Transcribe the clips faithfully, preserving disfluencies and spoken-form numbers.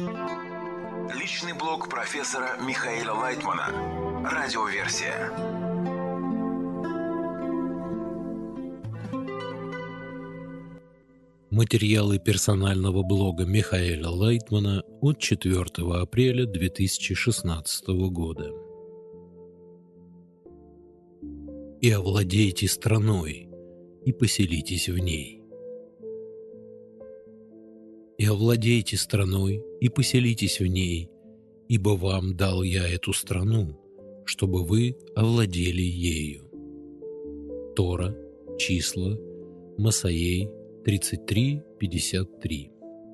Личный блог профессора Михаила Лайтмана. Радиоверсия. Материалы персонального блога Михаила Лайтмана от четвёртого апреля две тысячи шестнадцатого года. «И овладейте страной, и поселитесь в ней. И овладейте страной, и поселитесь в ней, ибо вам дал я эту страну, чтобы вы овладели ею». Тора, числа, Масаей, тридцать три пятьдесят три.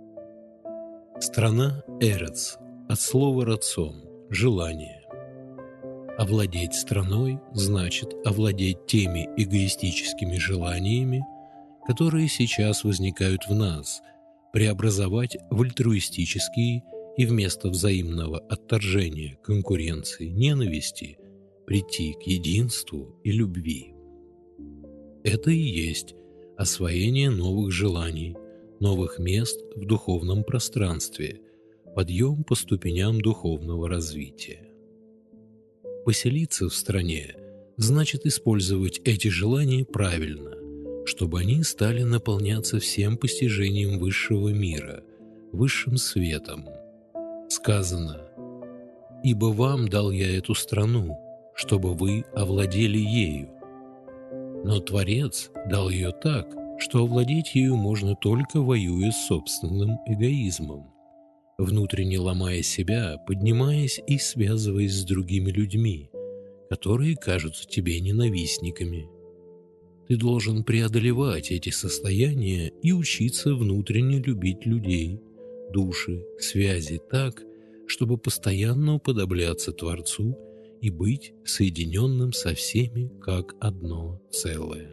Страна Эрец, от слова рацион, желание. Овладеть страной значит овладеть теми эгоистическими желаниями, которые сейчас возникают в нас, преобразовать в альтруистические и вместо взаимного отторжения, конкуренции, ненависти прийти к единству и любви. Это и есть освоение новых желаний, новых мест в духовном пространстве, подъем по ступеням духовного развития. Поселиться в стране значит использовать эти желания правильно, чтобы они стали наполняться всем постижением высшего мира, высшим светом. Сказано: «Ибо вам дал я эту страну, чтобы вы овладели ею». Но Творец дал ее так, что овладеть ею можно только воюя с собственным эгоизмом, внутренне ломая себя, поднимаясь и связываясь с другими людьми, которые кажутся тебе ненавистниками. Ты должен преодолевать эти состояния и учиться внутренне любить людей, души, связи так, чтобы постоянно уподобляться Творцу и быть соединенным со всеми как одно целое.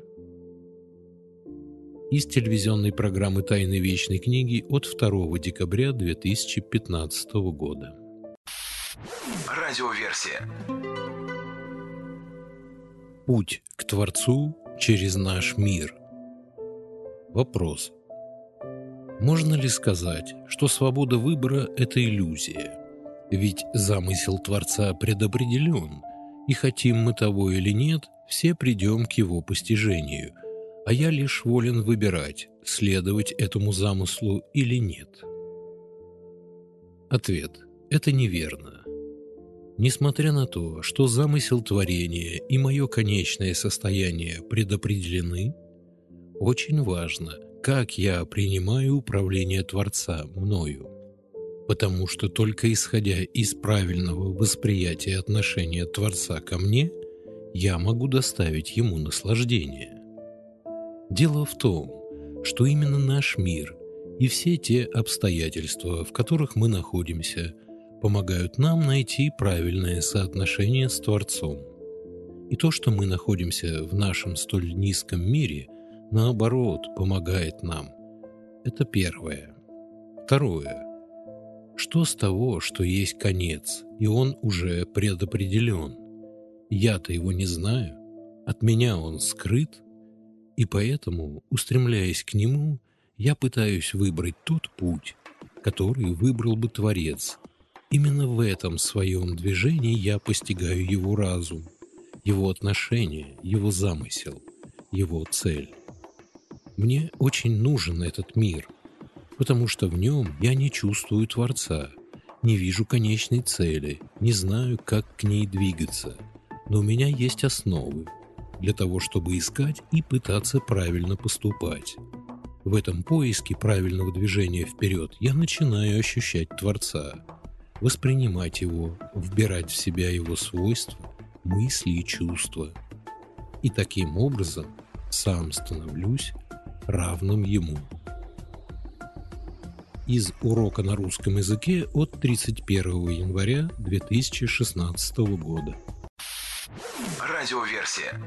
Из телевизионной программы «Тайны вечной книги» от второго декабря две тысячи пятнадцатого года. Радиоверсия. Путь к Творцу через наш мир. Вопрос. Можно ли сказать, что свобода выбора – это иллюзия? Ведь замысел Творца предопределен, и хотим мы того или нет, все придем к его постижению, а я лишь волен выбирать, следовать этому замыслу или нет. Ответ. Это неверно. Несмотря на то, что замысел творения и мое конечное состояние предопределены, очень важно, как я принимаю управление Творца мною, потому что только исходя из правильного восприятия отношения Творца ко мне, я могу доставить ему наслаждение. Дело в том, что именно наш мир и все те обстоятельства, в которых мы находимся, помогают нам найти правильное соотношение с Творцом. И то, что мы находимся в нашем столь низком мире, наоборот, помогает нам. Это первое. Второе. Что с того, что есть конец, и он уже предопределен? Я-то его не знаю, от меня он скрыт, и поэтому, устремляясь к нему, я пытаюсь выбрать тот путь, который выбрал бы Творец. Именно в этом своем движении я постигаю его разум, его отношение, его замысел, его цель. Мне очень нужен этот мир, потому что в нем я не чувствую Творца, не вижу конечной цели, не знаю, как к ней двигаться, но у меня есть основы для того, чтобы искать и пытаться правильно поступать. В этом поиске правильного движения вперед я начинаю ощущать Творца, воспринимать его, вбирать в себя его свойства, мысли и чувства. И таким образом сам становлюсь равным ему. Из урока на русском языке от тридцать первого января две тысячи шестнадцатого года. Радиоверсия.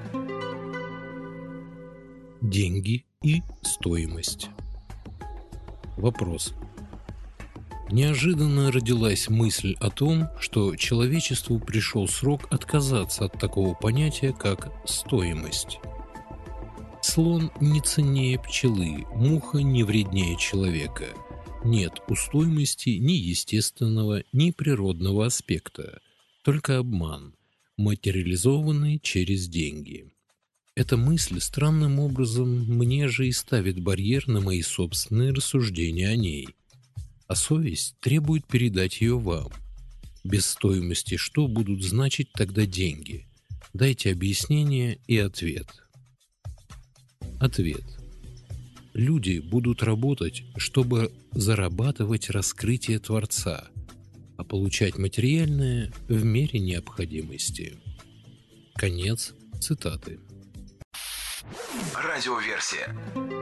Деньги и стоимость. Вопрос. Неожиданно родилась мысль о том, что человечеству пришел срок отказаться от такого понятия, как стоимость. Слон не ценнее пчелы, муха не вреднее человека. Нет у стоимости ни естественного, ни природного аспекта, только обман, материализованный через деньги. Эта мысль странным образом мне же и ставит барьер на мои собственные рассуждения о ней. А совесть требует передать ее вам. Без стоимости что будут значить тогда деньги? Дайте объяснение и ответ. Ответ. Люди будут работать, чтобы зарабатывать раскрытие Творца, а получать материальное в мере необходимости. Конец цитаты. Радиоверсия.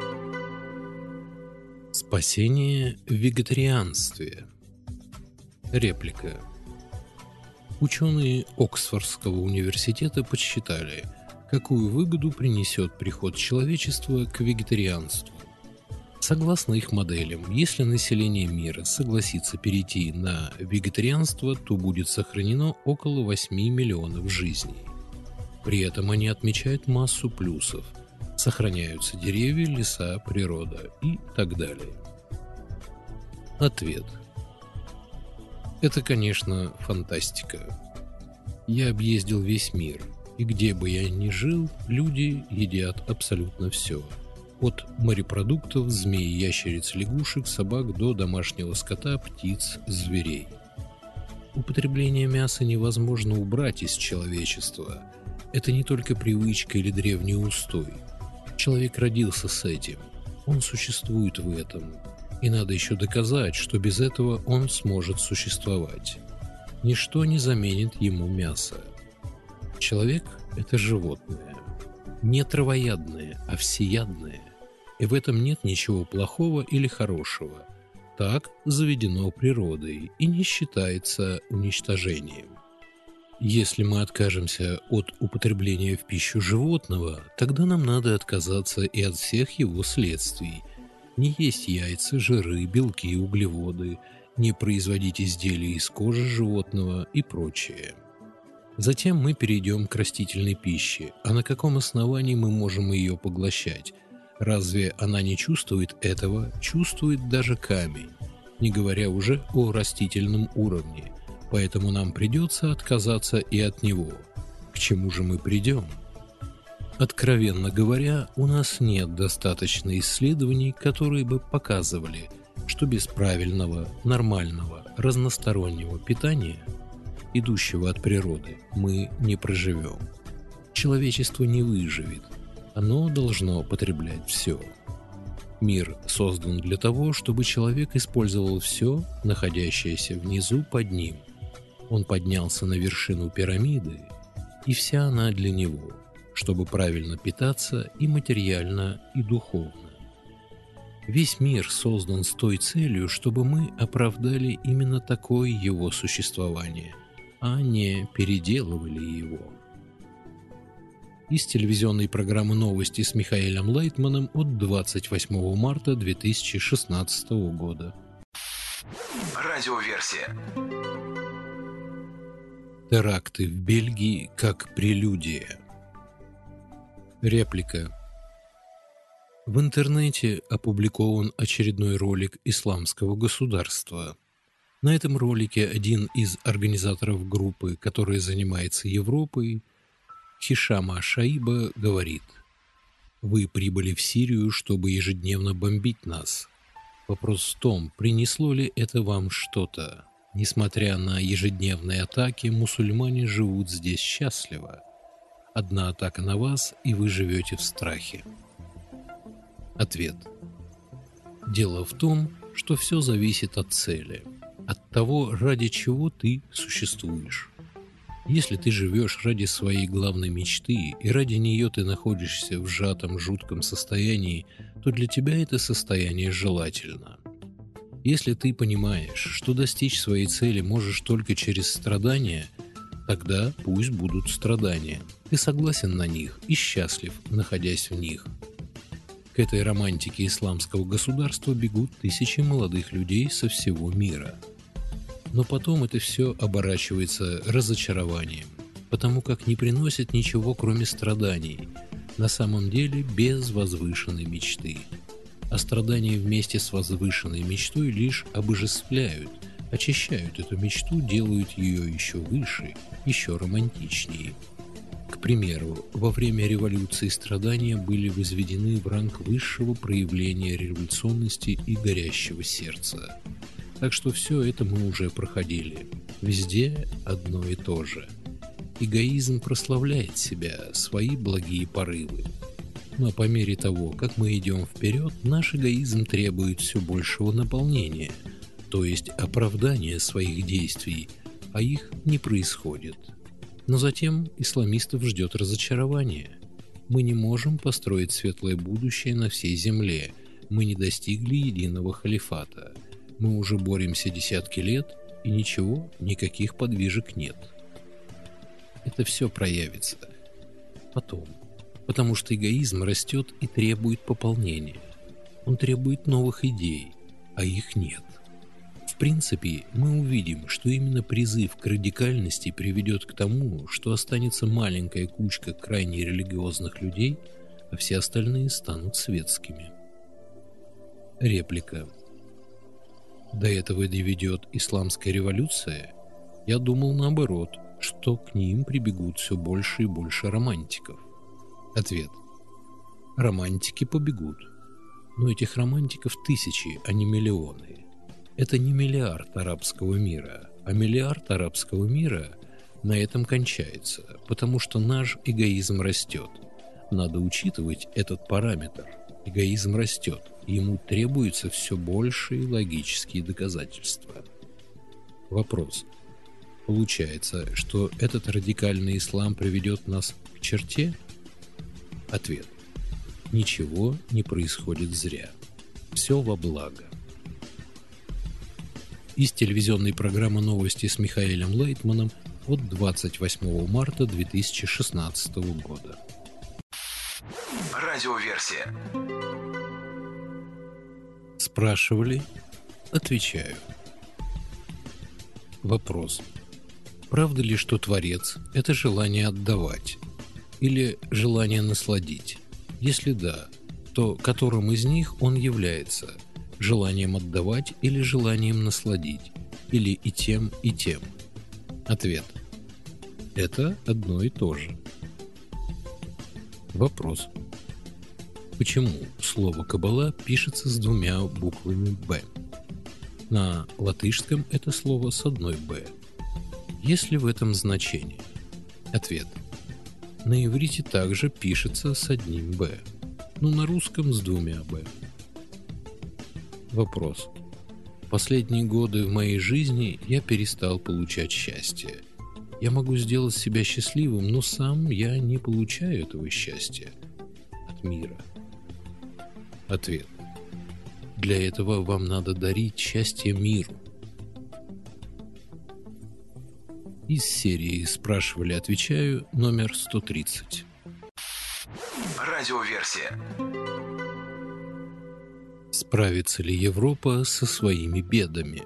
Спасение в вегетарианстве. Реплика. Ученые Оксфордского университета подсчитали, какую выгоду принесет приход человечества к вегетарианству. Согласно их моделям, если население мира согласится перейти на вегетарианство, то будет сохранено около восьми миллионов жизней. При этом они отмечают массу плюсов. Сохраняются деревья, леса, природа и так далее. Ответ. Это, конечно, фантастика. Я объездил весь мир, и где бы я ни жил, люди едят абсолютно все. От морепродуктов, змей, ящериц, лягушек, собак до домашнего скота, птиц, зверей. Употребление мяса невозможно убрать из человечества. Это не только привычка или древний устой. Человек родился с этим. Он существует в этом. И надо еще доказать, что без этого он сможет существовать. Ничто не заменит ему мясо. Человек – это животное. Не травоядное, а всеядное. И в этом нет ничего плохого или хорошего. Так заведено природой и не считается уничтожением. Если мы откажемся от употребления в пищу животного, тогда нам надо отказаться и от всех его следствий. Не есть яйца, жиры, белки, углеводы, не производить изделия из кожи животного и прочее. Затем мы перейдем к растительной пище. А на каком основании мы можем ее поглощать? Разве она не чувствует этого? Чувствует даже камень, не говоря уже о растительном уровне. Поэтому нам придется отказаться и от него. К чему же мы придем? Откровенно говоря, у нас нет достаточно исследований, которые бы показывали, что без правильного, нормального, разностороннего питания, идущего от природы, мы не проживем. Человечество не выживет. Оно должно потреблять все. Мир создан для того, чтобы человек использовал все, находящееся внизу под ним. Он поднялся на вершину пирамиды, и вся она для него, чтобы правильно питаться и материально, и духовно. Весь мир создан с той целью, чтобы мы оправдали именно такое его существование, а не переделывали его. Из телевизионной программы «Новости» с Михаилом Лайтманом от двадцать восьмого марта две тысячи шестнадцатого года. Радиоверсия. Теракты в Бельгии как прелюдия. Реплика. В интернете опубликован очередной ролик исламского государства. На этом ролике один из организаторов группы, которая занимается Европой, Хишама Шаиба, говорит: «Вы прибыли в Сирию, чтобы ежедневно бомбить нас. Вопрос в том, принесло ли это вам что-то. Несмотря на ежедневные атаки, мусульмане живут здесь счастливо. Одна атака на вас, и вы живете в страхе». Ответ. Дело в том, что все зависит от цели, от того, ради чего ты существуешь. Если ты живешь ради своей главной мечты, и ради нее ты находишься в сжатом, жутком состоянии, то для тебя это состояние желательно. Если ты понимаешь, что достичь своей цели можешь только через страдания, тогда пусть будут страдания. Ты согласен на них и счастлив, находясь в них. К этой романтике исламского государства бегут тысячи молодых людей со всего мира. Но потом это все оборачивается разочарованием, потому как не приносит ничего, кроме страданий, на самом деле без возвышенной мечты. а страдания вместе с возвышенной мечтой лишь обожествляют, очищают эту мечту, делают ее еще выше, еще романтичнее. К примеру, во время революции страдания были возведены в ранг высшего проявления революционности и горящего сердца. Так что все это мы уже проходили. Везде одно и то же. Эгоизм прославляет себя, свои благие порывы. Но по мере того, как мы идем вперед, наш эгоизм требует все большего наполнения, то есть оправдания своих действий, а их не происходит. Но затем исламистов ждет разочарование. Мы не можем построить светлое будущее на всей земле, мы не достигли единого халифата. Мы уже боремся десятки лет, и ничего, никаких подвижек нет. Это все проявится потом, потому что эгоизм растет и требует пополнения. Он требует новых идей, а их нет. В принципе, мы увидим, что именно призыв к радикальности приведет к тому, что останется маленькая кучка крайне религиозных людей, а все остальные станут светскими. Реплика. До этого доведет исламская революция? Я думал наоборот, что к ним прибегут все больше и больше романтиков. Ответ. Романтики побегут. Но этих романтиков тысячи, а не миллионы. Это не миллиард арабского мира, а миллиард арабского мира на этом кончается, потому что наш эгоизм растет. Надо учитывать этот параметр. Эгоизм растет, и ему требуются все большие логические доказательства. Вопрос. Получается, что этот радикальный ислам приведет нас к черте? Ответ. Ничего не происходит зря. Все во благо. Из телевизионной программы «Новости» с Михаилом Лайтманом от двадцать восьмого марта две тысячи шестнадцатого года. Радиоверсия. Спрашивали? Отвечаю. Вопрос. Правда ли, что Творец – это желание отдавать? Или желание насладить? Если да, то которым из них он является? Желанием отдавать или желанием насладить? Или и тем, и тем? Ответ. Это одно и то же. Вопрос. Почему слово «каббала» пишется с двумя буквами «б»? На латышском это слово с одной «б». Есть ли в этом значение? Ответ. На иврите также пишется с одним «б», но на русском с двумя «б». Вопрос. Последние годы в моей жизни я перестал получать счастье. Я могу сделать себя счастливым, но сам я не получаю этого счастья от мира. Ответ. Для этого вам надо дарить счастье миру. Из серии «Спрашивали, отвечаю» номер сто тридцать. Радиоверсия. Справится ли Европа со своими бедами?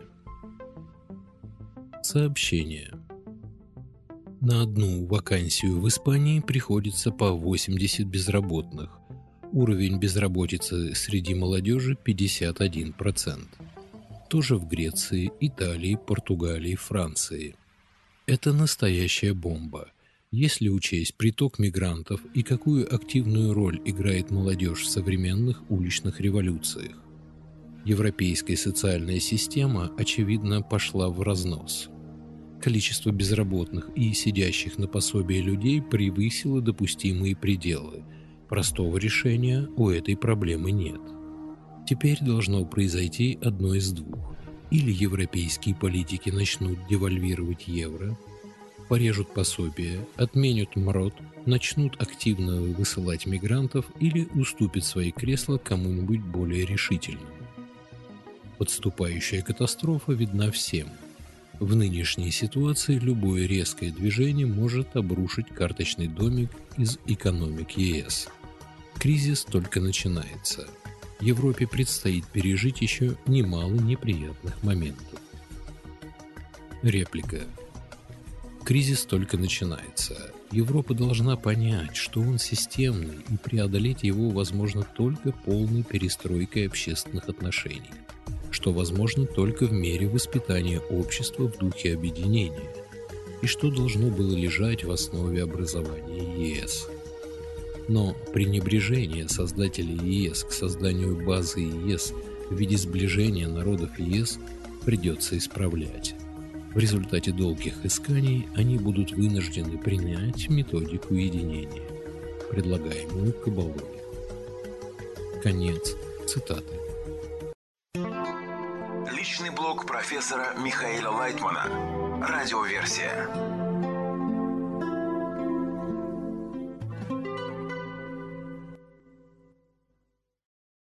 Сообщение. На одну вакансию в Испании приходится по восемьдесят безработных. Уровень безработицы среди молодежи пятьдесят один процент. Тоже в Греции, Италии, Португалии, Франции. Это настоящая бомба. Если учесть приток мигрантов и какую активную роль играет молодежь в современных уличных революциях. Европейская социальная система, очевидно, пошла в разнос. Количество безработных и сидящих на пособии людей превысило допустимые пределы. Простого решения у этой проблемы нет. Теперь должно произойти одно из двух. Или европейские политики начнут девальвировать евро, порежут пособия, отменят МРОТ, начнут активно высылать мигрантов или уступят свои кресла кому-нибудь более решительному. Подступающая катастрофа видна всем. В нынешней ситуации любое резкое движение может обрушить карточный домик из экономик ЕС. Кризис только начинается. Европе предстоит пережить еще немало неприятных моментов. Реплика. Кризис только начинается. Европа должна понять, что он системный, и преодолеть его возможно только полной перестройкой общественных отношений, что возможно только в мере воспитания общества в духе объединения, и что должно было лежать в основе образования ЕС. Но пренебрежение создателей ЕС к созданию базы ЕС в виде сближения народов ЕС придется исправлять. В результате долгих исканий они будут вынуждены принять методику единения, предлагаемую Кабалой. Конец цитаты. Личный блог профессора Михаила Лайтмана. Радиоверсия.